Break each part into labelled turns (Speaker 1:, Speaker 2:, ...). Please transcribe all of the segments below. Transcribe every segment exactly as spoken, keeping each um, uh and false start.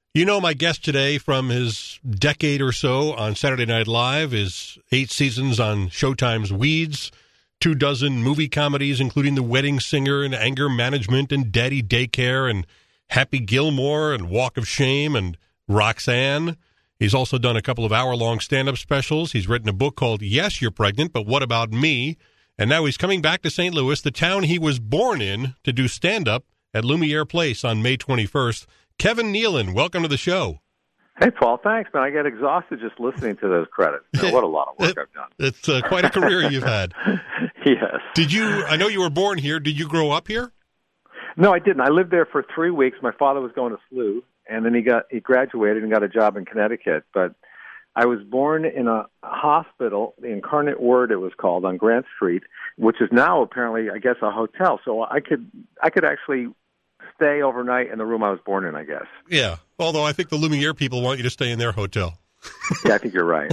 Speaker 1: You know, my guest today from his decade or so on Saturday Night Live is eight seasons on Showtime's Weeds, two dozen movie comedies, including The Wedding Singer and Anger Management and Daddy Daycare and Happy Gilmore and Walk of Shame and Roxanne. He's also done a couple of hour-long stand-up specials. He's written a book called Yes, You're Pregnant, But What About Me? And now he's coming back to Saint Louis, the town he was born in, to do stand-up at Lumiere Place on May twenty-first. Kevin Nealon, welcome to the show.
Speaker 2: Hey, Paul, thanks, man. I get exhausted just listening to those credits. You know, what a lot of work I've done.
Speaker 1: It's uh, quite a career you've had.
Speaker 2: Yes.
Speaker 1: Did you, I know you were born here. Did you grow up here?
Speaker 2: No, I didn't. I lived there for three weeks. My father was going to S L U, and then he got he graduated and got a job in Connecticut. But I was born in a hospital, the Incarnate Word it was called, on Grant Street, which is now apparently, I guess, a hotel. So I could I could actually stay overnight in the room I was born in, I guess.
Speaker 1: Yeah, although I think the Lumiere people want you to stay in their hotel.
Speaker 2: Yeah, I think you're right.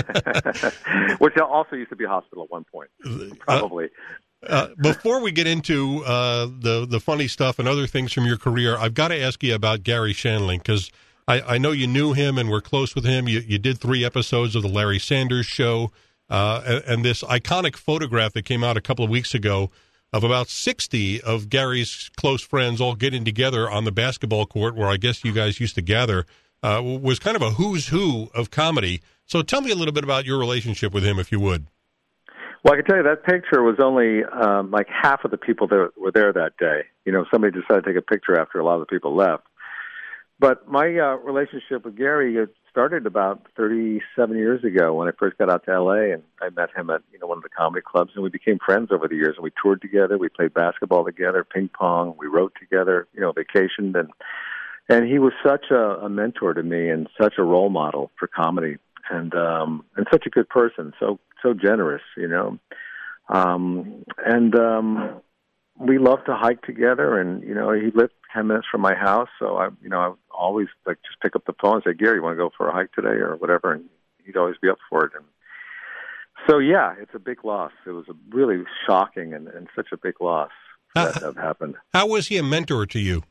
Speaker 2: Which also used to be a hospital at one point, probably.
Speaker 1: Uh, uh, before we get into uh, the, the funny stuff and other things from your career, I've got to ask you about Garry Shandling, because I, I know you knew him and were close with him. You, you did three episodes of the Larry Sanders Show, uh, and, and this iconic photograph that came out a couple of weeks ago of about sixty of Gary's close friends all getting together on the basketball court where I guess you guys used to gather, uh, was kind of a who's who of comedy. So tell me a little bit about your relationship with him, if you would.
Speaker 2: Well, I can tell you that picture was only um, like half of the people that were there that day. You know, somebody decided to take a picture after a lot of the people left. But my uh, relationship with Gary it started about thirty-seven years ago when I first got out to L A, and I met him at you know one of the comedy clubs, and we became friends over the years. And we toured together, we played basketball together, ping pong, we wrote together, you know, vacationed, and and he was such a, a mentor to me and such a role model for comedy, and um, and such a good person, so so generous, you know, um, and. Um, We loved to hike together, and you know he lived ten minutes from my house, so I, you know, I would always like just pick up the phone and say, "Gary, you want to go for a hike today, or whatever?" And he'd always be up for it. And so, yeah, it's a big loss. It was a really shocking and, and such a big loss that, uh, that happened.
Speaker 1: How was he a mentor to you?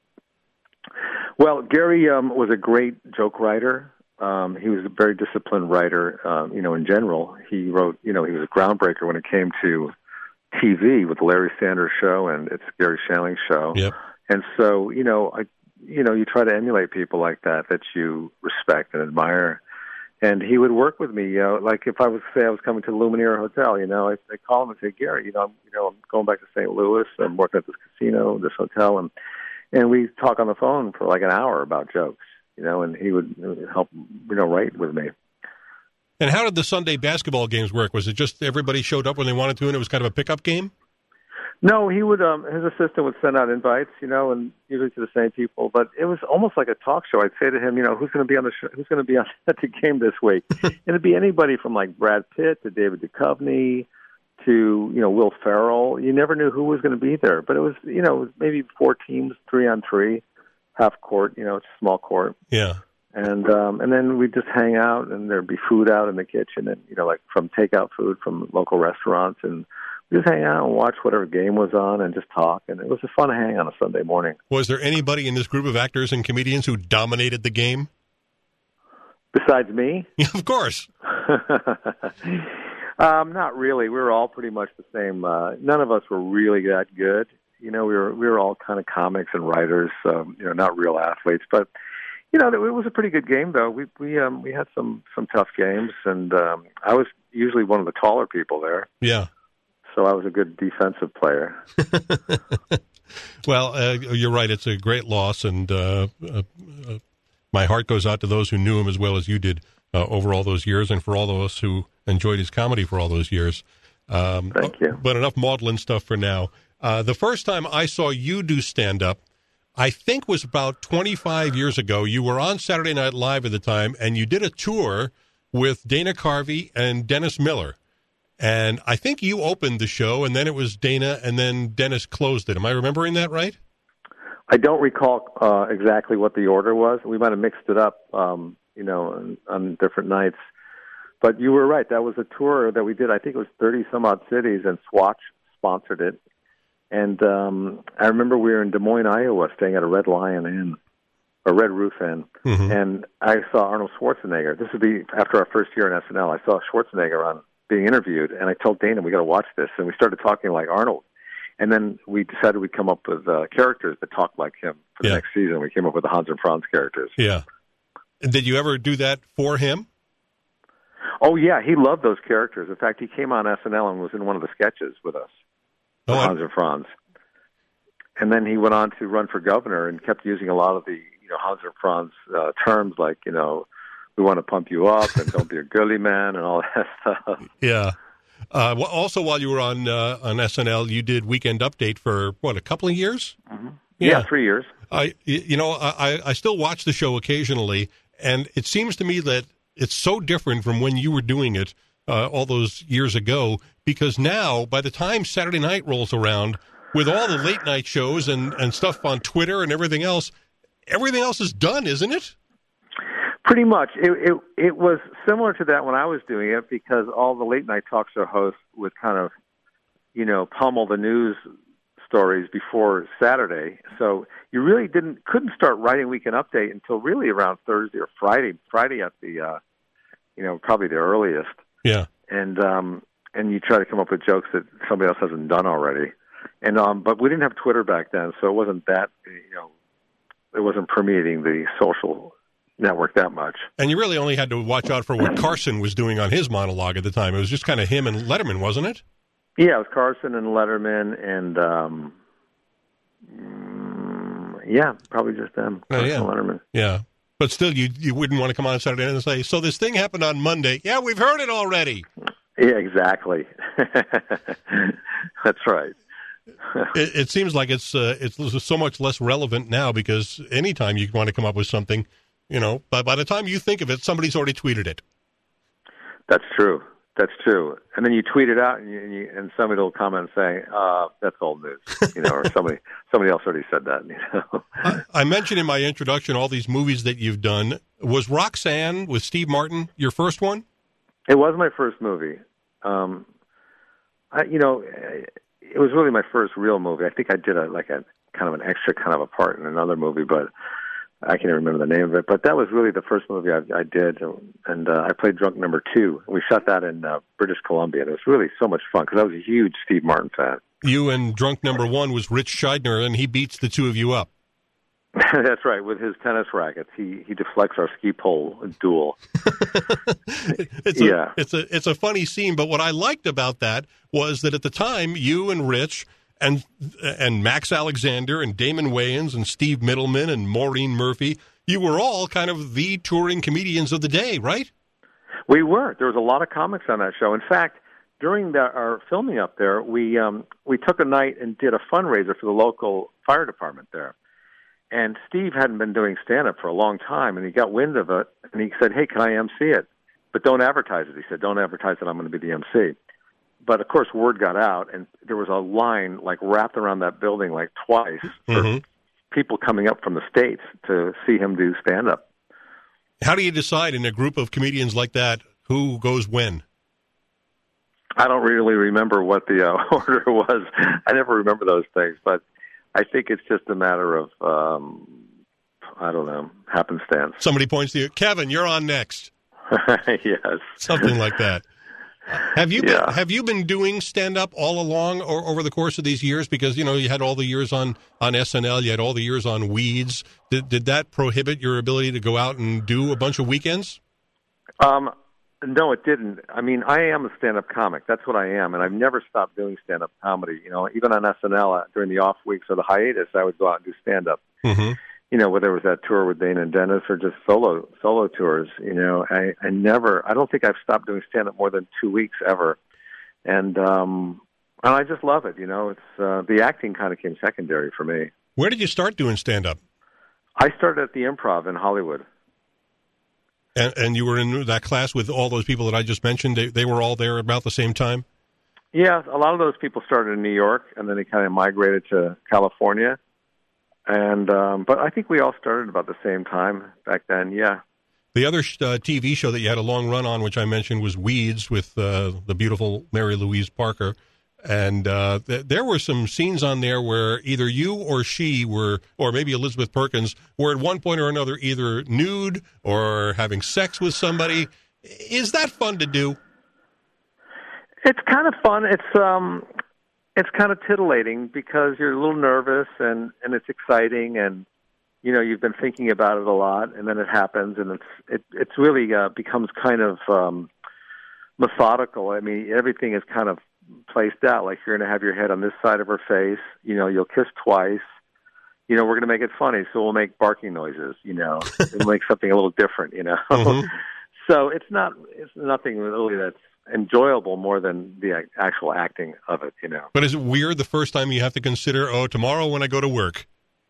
Speaker 2: Well, Gary um, was a great joke writer. Um, he was a very disciplined writer. Um, you know, in general, he wrote. You know, he was a groundbreaker when it came to T V with the Larry Sanders Show and it's Garry Shandling Show.
Speaker 1: Yep.
Speaker 2: And so, you know, I, you know, you try to emulate people like that, that you respect and admire. And he would work with me, you know, like if I was, say I was coming to the Lumiere Hotel, you know, I'd, I'd call him and say, Gary, you know, I'm, you know, I'm going back to Saint Louis. I'm working at this casino, this hotel. And, and we talk on the phone for like an hour about jokes, you know, and he would help, you know, write with me.
Speaker 1: And how did the Sunday basketball games work? Was it just everybody showed up when they wanted to and it was kind of a pickup game?
Speaker 2: No, he would, um, his assistant would send out invites, you know, and usually to the same people. But it was almost like a talk show. I'd say to him, you know, who's going to be on the show, who's going to be on at the game this week? And it'd be anybody from like Brad Pitt to David Duchovny to, you know, Will Ferrell. You never knew who was going to be there. But it was, you know, it was maybe four teams, three on three, half court, you know, it's a small court.
Speaker 1: Yeah.
Speaker 2: And um, and then we'd just hang out, and there'd be food out in the kitchen, and you know, like from takeout food from local restaurants, and we just hang out and watch whatever game was on, and just talk. And it was a fun hang on a Sunday morning. Was
Speaker 1: there anybody in this group of actors and comedians who dominated the game?
Speaker 2: Besides me?
Speaker 1: Yeah, of course.
Speaker 2: um, not really. We were all pretty much the same. Uh, none of us were really that good. You know, we were we were all kind of comics and writers. Um, you know, not real athletes, but. You know, it was a pretty good game, though. We we um, we had some, some tough games, and um, I was usually one of the taller people there.
Speaker 1: Yeah.
Speaker 2: So I was a good defensive player.
Speaker 1: Well, uh, you're right. It's a great loss, and uh, uh, uh, my heart goes out to those who knew him as well as you did uh, over all those years, and for all of us who enjoyed his comedy for all those years. Um,
Speaker 2: Thank you.
Speaker 1: But enough maudlin stuff for now. Uh, the first time I saw you do stand-up, I think was about twenty-five years ago. You were on Saturday Night Live at the time, and you did a tour with Dana Carvey and Dennis Miller. And I think you opened the show, and then it was Dana, and then Dennis closed it. Am I remembering that right?
Speaker 2: I don't recall uh, exactly what the order was. We might have mixed it up, um, you know, on, on different nights. But you were right. That was a tour that we did. I think it was thirty-some-odd cities, and Swatch sponsored it. And um, I remember we were in Des Moines, Iowa, staying at a Red Lion Inn. a Red Roof Inn, mm-hmm. and I saw Arnold Schwarzenegger. This would be after our first year in S N L. I saw Schwarzenegger on being interviewed, and I told Dana, we got to watch this, and we started talking like Arnold. And then we decided we'd come up with uh, characters that talked like him for the yeah. next season. We came up with the Hans and Franz characters.
Speaker 1: Yeah. And did you ever do that for him?
Speaker 2: Oh, yeah. He loved those characters. In fact, he came on S N L and was in one of the sketches with us, oh, Hans and Franz. And then he went on to run for governor and kept using a lot of the, you know, Hans and Franz uh, terms like, you know, we want to pump you up and don't be a girly man and all that stuff.
Speaker 1: Yeah. Uh, also, while you were on uh, on S N L, you did Weekend Update for, what, a couple of years?
Speaker 2: Mm-hmm. Yeah. yeah, three years.
Speaker 1: I, you know, I, I still watch the show occasionally, and it seems to me that it's so different from when you were doing it uh, all those years ago, because now, by the time Saturday night rolls around, with all the late-night shows and, and stuff on Twitter and everything else, everything else is done, isn't it?
Speaker 2: Pretty much. It, it it was similar to that when I was doing it, because all the late night talk show hosts would kind of, you know, pummel the news stories before Saturday. So you really didn't couldn't start writing Weekend Update until really around Thursday or Friday. Friday at the, uh, you know, probably the earliest.
Speaker 1: Yeah.
Speaker 2: And um, and you try to come up with jokes that somebody else hasn't done already. And um, but we didn't have Twitter back then, so it wasn't that, you know, it wasn't permeating the social network that much.
Speaker 1: And you really only had to watch out for what Carson was doing on his monologue at the time. It was just kind of him and Letterman, wasn't it?
Speaker 2: Yeah, it was Carson and Letterman and, um, mm, yeah, probably just them, Carson
Speaker 1: oh, yeah.
Speaker 2: and Letterman.
Speaker 1: Yeah. But still, you you wouldn't want to come on Saturday night and say, so this thing happened on Monday. Yeah, we've heard it already.
Speaker 2: Yeah, exactly. That's right.
Speaker 1: it, it seems like it's uh, it's so much less relevant now, because anytime you want to come up with something, you know, by, by the time you think of it, somebody's already tweeted it.
Speaker 2: That's true. That's true. And then you tweet it out, and, you, and, you, and somebody will comment saying, uh, that's old news, you know, or somebody somebody else already said that. You know?
Speaker 1: I, I mentioned in my introduction all these movies that you've done. Was Roxanne with Steve Martin your first one?
Speaker 2: It was my first movie. Um, I, you know, it was really my first real movie. I think I did a like a kind of an extra kind of a part in another movie, but I can't remember the name of it. But that was really the first movie I, I did, and uh, I played drunk number two. We shot that in uh, British Columbia, and it was really so much fun because I was a huge Steve Martin fan.
Speaker 1: You and drunk number one was Rich Scheidner, and he beats the two of you up.
Speaker 2: That's right. With his tennis rackets, he he deflects our ski pole duel.
Speaker 1: it's a, yeah, it's a it's a funny scene. But what I liked about that was that at the time, you and Rich and and Max Alexander and Damon Wayans and Steve Middleman and Maureen Murphy, you were all kind of the touring comedians of the day, right?
Speaker 2: We were. There was a lot of comics on that show. In fact, during the, our filming up there, we um, we took a night and did a fundraiser for the local fire department there. And Steve hadn't been doing stand-up for a long time, and he got wind of it, and he said, hey, can I M C it? But don't advertise it. He said, don't advertise that I'm going to be the M C. But, of course, word got out, and there was a line, like, wrapped around that building, like, twice for mm-hmm. people coming up from the States to see him do stand-up.
Speaker 1: How do you decide in a group of comedians like that who goes when?
Speaker 2: I don't really remember what the uh, order was. I never remember those things, but I think it's just a matter of, um, I don't know, happenstance.
Speaker 1: Somebody points to you, Kevin, you're on next.
Speaker 2: Yes.
Speaker 1: Something like that. Have you
Speaker 2: yeah.
Speaker 1: been, have you been doing stand-up all along or over the course of these years? Because, you know, you had all the years on, on S N L, you had all the years on Weeds. Did, did that prohibit your ability to go out and do a bunch of weekends?
Speaker 2: Um, no, it didn't. I mean, I am a stand-up comic. That's what I am, and I've never stopped doing stand-up comedy. You know, even on S N L, uh, during the off weeks or the hiatus, I would go out and do stand-up. Mm-hmm. You know, whether it was that tour with Dana and Dennis or just solo solo tours, you know, I, I never, I don't think I've stopped doing stand-up more than two weeks ever. And, um, and I just love it, you know. It's uh, the acting kind of came secondary for me.
Speaker 1: Where did you start doing stand-up?
Speaker 2: I started at the Improv in Hollywood.
Speaker 1: And, and you were in that class with all those people that I just mentioned? They, they were all there about the same time?
Speaker 2: Yeah, a lot of those people started in New York, and then they kind of migrated to California. And um, but I think we all started about the same time back then, yeah.
Speaker 1: The other uh, T V show that you had a long run on, which I mentioned, was Weeds with uh, the beautiful Mary Louise Parker. And uh, th- there were some scenes on there where either you or she were, or maybe Elizabeth Perkins, were at one point or another either nude or having sex with somebody. Is that fun to do?
Speaker 2: It's kind of fun. It's um, it's kind of titillating because you're a little nervous and, and it's exciting, and you know you've been thinking about it a lot, and then it happens, and it's it it's really uh, becomes kind of um, methodical. I mean, everything is kind of placed out. Like you're going to have your head on this side of her face. You know, you'll kiss twice. You know, we're going to make it funny, so we'll make barking noises. You know, we'll make something a little different. You know, mm-hmm. So it's not it's nothing really that's enjoyable more than the actual acting of it. You know.
Speaker 1: But is it weird the first time you have to consider, oh, tomorrow when I go to work?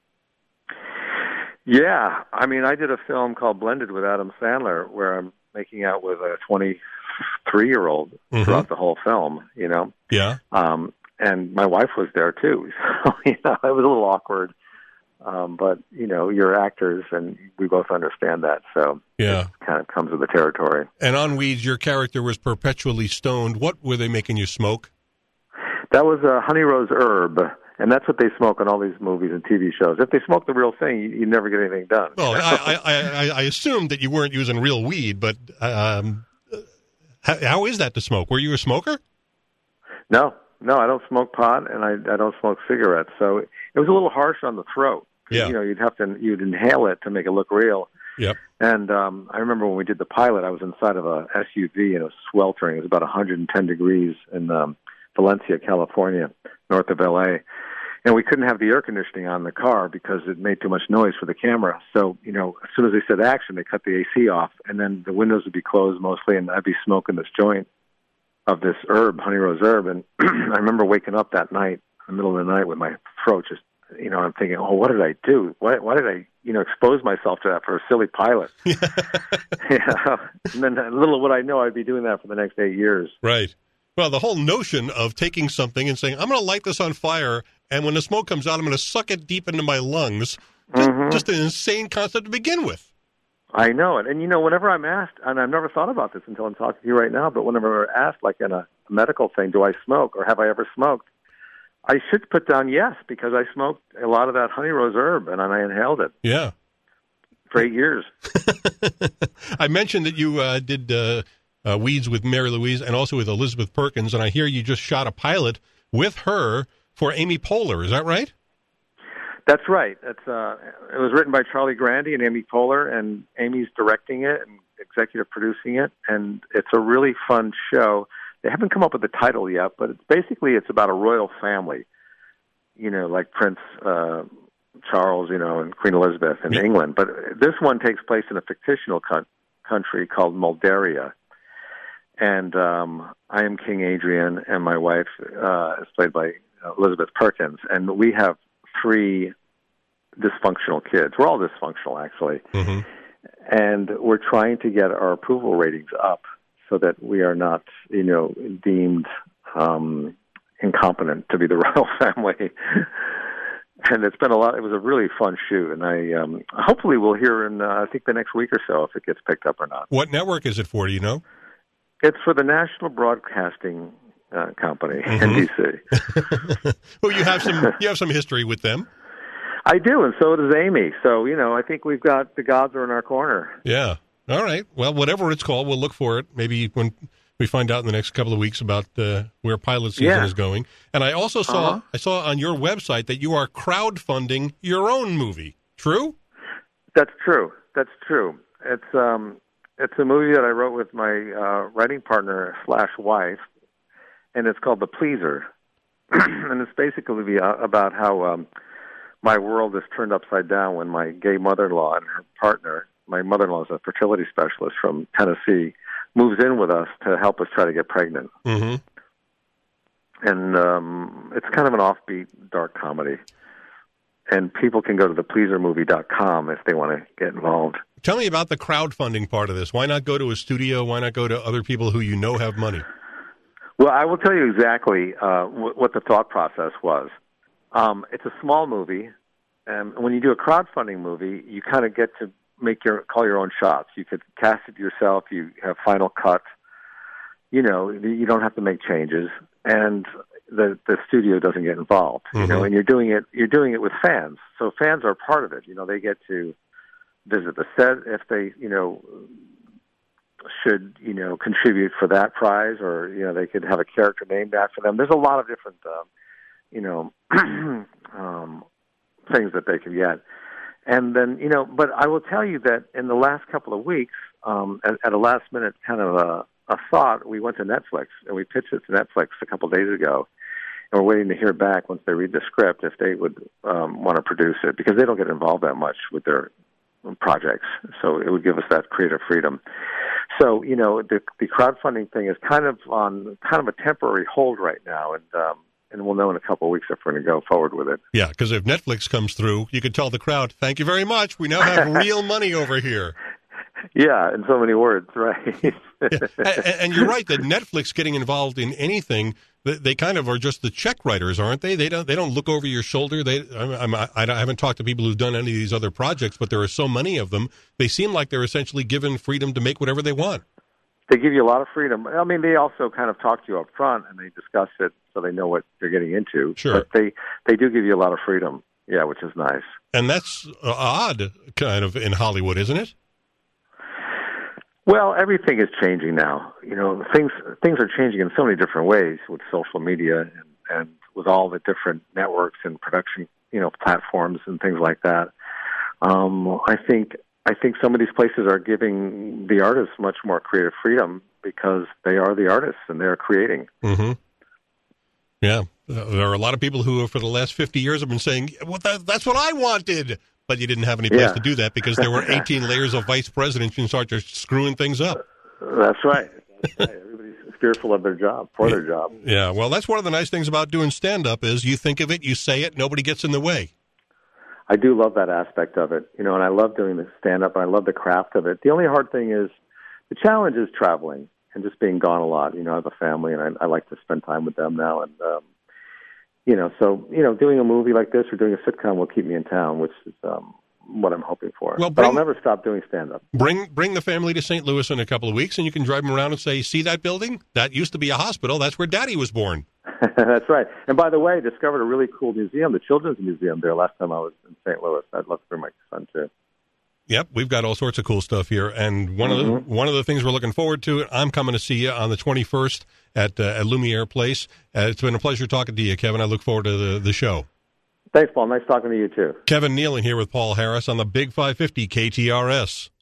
Speaker 2: Yeah, I mean, I did a film called Blended with Adam Sandler where I'm making out with a twenty-three-year-old mm-hmm. throughout the whole film, you know?
Speaker 1: Yeah.
Speaker 2: Um, and my wife was there, too. So, you know, it was a little awkward. Um, but, you know, you're actors, and we both understand that. So
Speaker 1: yeah.
Speaker 2: It kind of comes with the territory.
Speaker 1: And on Weeds, your character was perpetually stoned. What were they making you smoke?
Speaker 2: That was a honey rose herb. And that's what they smoke on all these movies and T V shows. If they smoke the real thing, you, you never get anything done.
Speaker 1: Well, I, I, I, I assumed that you weren't using real weed, but um, how, how is that to smoke? Were you a smoker?
Speaker 2: No, no, I don't smoke pot, and I, I don't smoke cigarettes. So it was a little harsh on the throat.
Speaker 1: Yeah.
Speaker 2: You know, you'd have to you'd inhale it to make it look real.
Speaker 1: Yep.
Speaker 2: And um, I remember when we did the pilot, I was inside of a S U V, and it was sweltering. It was about one hundred ten degrees in um, Valencia, California, north of L A And we couldn't have the air conditioning on in the car because it made too much noise for the camera. So, you know, as soon as they said action, they cut the A C off, and then the windows would be closed mostly, and I'd be smoking this joint of this herb, honey rose herb. And I remember waking up that night, in the middle of the night, with my throat just, you know, I'm thinking, oh, what did I do? Why, why did I, you know, expose myself to that for a silly pilot? Yeah. And then little would I know I'd be doing that for the next eight years.
Speaker 1: Right. Well, the whole notion of taking something and saying, I'm going to light this on fire, and when the smoke comes out, I'm going to suck it deep into my lungs, just, mm-hmm. just an insane concept to begin with.
Speaker 2: I know it. And, you know, whenever I'm asked, and I've never thought about this until I'm talking to you right now, but whenever I'm asked, like in a medical thing, do I smoke or have I ever smoked, I should put down yes, because I smoked a lot of that honey rose herb, and I inhaled it.
Speaker 1: Yeah.
Speaker 2: For eight years.
Speaker 1: I mentioned that you uh, did uh, uh, Weeds with Mary Louise and also with Elizabeth Perkins, and I hear you just shot a pilot with her for Amy Poehler. Is that right?
Speaker 2: That's right. It's, uh, it was written by Charlie Grandy and Amy Poehler, and Amy's directing it and executive producing it, and it's a really fun show. They haven't come up with a title yet, but it's basically it's about a royal family, you know, like Prince uh, Charles, you know, and Queen Elizabeth in yeah. England. But this one takes place in a fictional co- country called Moldaria. And um, I am King Adrian, and my wife uh, is played by Elizabeth Perkins. And we have three dysfunctional kids. We're all dysfunctional, actually.
Speaker 1: Mm-hmm.
Speaker 2: And we're trying to get our approval ratings up so that we are not, you know, deemed um, incompetent to be the royal family. And it's been a lot. It was a really fun shoot, and I um, hopefully we'll hear in uh, I think the next week or so if it gets picked up or not.
Speaker 1: What network is it for? Do you know?
Speaker 2: It's for the National Broadcasting uh, Company, mm-hmm. N B C.
Speaker 1: Well, you have some you have some history with them.
Speaker 2: I do, and so does Amy. So you know, I think we've got the gods are in our corner.
Speaker 1: Yeah. All right. Well, whatever it's called, we'll look for it. Maybe when we find out in the next couple of weeks about uh, where pilot season
Speaker 2: yeah.
Speaker 1: is going. And I also saw
Speaker 2: uh-huh.
Speaker 1: I saw on your website that you are crowdfunding your own movie. True?
Speaker 2: That's true. That's true. It's um, it's a movie that I wrote with my uh, writing partner slash wife, and it's called The Pleaser. And it's basically about how um, my world is turned upside down when my gay mother-in-law and her partner, my mother-in-law is a fertility specialist from Tennessee, moves in with us to help us try to get pregnant.
Speaker 1: Mm-hmm.
Speaker 2: And um, it's kind of an offbeat, dark comedy. And people can go to the pleaser movie dot com if they want to get involved.
Speaker 1: Tell me about the crowdfunding part of this. Why not go to a studio? Why not go to other people who you know have money?
Speaker 2: Well, I will tell you exactly uh, w- what the thought process was. Um, it's a small movie, and when you do a crowdfunding movie, you kind of get to make your call your own shots. You could cast it yourself. You have final cut. You know, you don't have to make changes. And the the studio doesn't get involved. You
Speaker 1: Mm-hmm.
Speaker 2: know, and you're doing it you're doing it with fans, so fans are part of it. You know, they get to visit the set if they you know should you know contribute for that prize, or you know they could have a character named after them. There's a lot of different um, you know um, things that they can get. And then, you know, but I will tell you that in the last couple of weeks, um, at, at a last minute kind of a, a thought, we went to Netflix and we pitched it to Netflix a couple of days ago. And we're waiting to hear back once they read the script if they would um, want to produce it, because they don't get involved that much with their projects. So it would give us that creative freedom. So, you know, the, the crowdfunding thing is kind of on kind of a temporary hold right now. And, um, And we'll know in a couple of weeks if we're going to go forward with it.
Speaker 1: Yeah, because if Netflix comes through, you could tell the crowd, thank you very much. We now have real money over here.
Speaker 2: Yeah, in so many words, right.
Speaker 1: Yeah. And, and you're right that Netflix getting involved in anything, they, they kind of are just the check writers, aren't they? They don't they don't look over your shoulder. They I'm, I'm, I haven't talked to people who've done any of these other projects, but there are so many of them. They seem like they're essentially given freedom to make whatever they want.
Speaker 2: They give you a lot of freedom. I mean, they also kind of talk to you up front and they discuss it so they know what they're getting into.
Speaker 1: Sure.
Speaker 2: But they, they do give you a lot of freedom, yeah, which is nice.
Speaker 1: And that's uh, odd, kind of, in Hollywood, isn't it?
Speaker 2: Well, everything is changing now. You know, things things are changing in so many different ways with social media and, and with all the different networks and production, you know, platforms and things like that. Um, I think I think some of these places are giving the artists much more creative freedom because they are the artists and they're creating.
Speaker 1: Mm-hmm. Yeah. Uh, there are a lot of people who, for the last fifty years, have been saying, well, that, that's what I wanted. But you didn't have any place
Speaker 2: Yeah.
Speaker 1: to do that because there were eighteen layers of vice presidents and started screwing things up.
Speaker 2: That's right. That's right. Everybody's fearful of their job, for their job.
Speaker 1: Yeah. Well, that's one of the nice things about doing stand-up is you think of it, you say it, nobody gets in the way.
Speaker 2: I do love that aspect of it, you know, and I love doing the stand-up, and I love the craft of it. The only hard thing is, the challenge is traveling and just being gone a lot. You know, I have a family, and I, I like to spend time with them now, and, um, you know, so, you know, doing a movie like this or doing a sitcom will keep me in town, which is um, what I'm hoping for.
Speaker 1: Well,
Speaker 2: but
Speaker 1: bring-
Speaker 2: I'll never stop doing stand-up.
Speaker 1: Bring bring the family to Saint Louis in a couple of weeks, and you can drive them around and say, see that building? That used to be a hospital. That's where Daddy was born.
Speaker 2: That's right. And by the way, I discovered a really cool museum, the Children's Museum there last time I was in Saint Louis. I'd love to bring my son, too.
Speaker 1: Yep, we've got all sorts of cool stuff here, and one
Speaker 2: Mm-hmm.
Speaker 1: of the one of the things we're looking forward to. I'm coming to see you on the twenty-first at uh, at Lumiere Place. Uh, it's been a pleasure talking to you, Kevin. I look forward to the, the show.
Speaker 2: Thanks, Paul. Nice talking to you, too.
Speaker 1: Kevin Nealon here with Paul Harris on the Big five fifty K T R S.